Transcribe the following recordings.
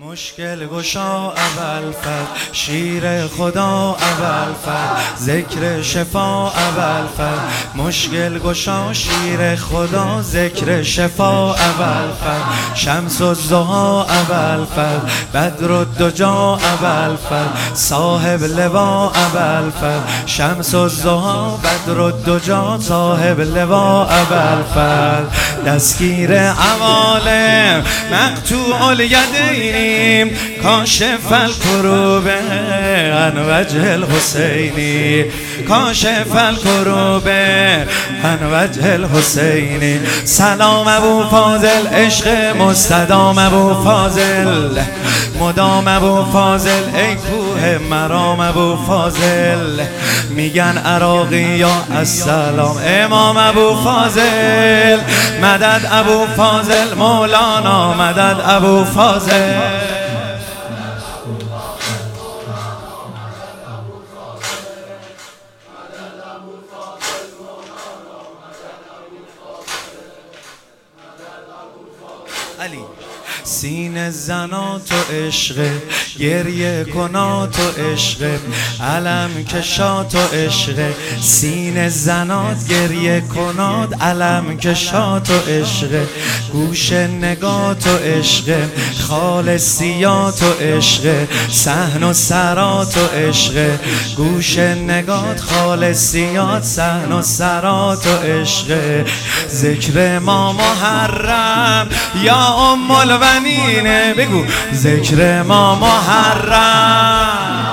مشکل گشا ابوالفضل، شیر خدا ابوالفضل، ذکر شفا ابوالفضل. مشکل گشا شیر خدا، ذکر شفا ابوالفضل. شمس الضحی ابوالفضل، بدر الدجا ابوالفضل، صاحب لوا ابوالفضل. شمس الضحی بدر الدجا، صاحب لوا ابوالفضل. دستگیر عوالم مقطوع الیدین، کاشف الکروب عن وجه الحسینی، کاشف الکروب عن وجه الحسینی. سلام ابو فاضل، عشق مستدام ابو فاضل، مدام ابو فاضل، ای کوه مرام ابو فاضل. میگن عراقی یا السلام امام ابو فاضل، مدد ابو فاضل، مولانا مدد ابو فاضل. علی سینه زنات و عشق، گریه کنات و عشق، علم کشات و عشق. سینه زنات گریه کنات، علم کشات و عشق. گوش نگات و عشق، خالصیات و عشق، صحن و سرات و عشق. گوش نگات، خالصیات، صحن و سرات و عشق. ذکر ما محرم یا ام البنین، بگو ذکر ما محرم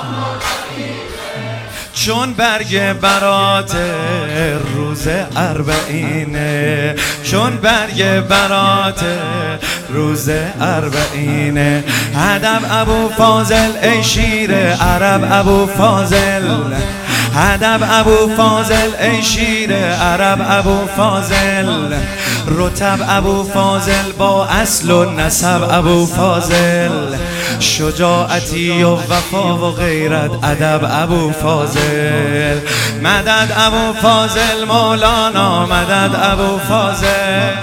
چون برگ برات روز اربعینه، چون برگ برات روز اربعینه. ادب ابو فاضل، ای شیر عرب ابو فاضل، ادب ابو فاضل، ای شیر عرب ابو فاضل. رتب ابو فاضل، با اصل و نسب ابو فاضل. شجاعتی و وفا و غیرت، ادب ابو فاضل. مدد ابو فاضل، مولانا مدد ابو فاضل.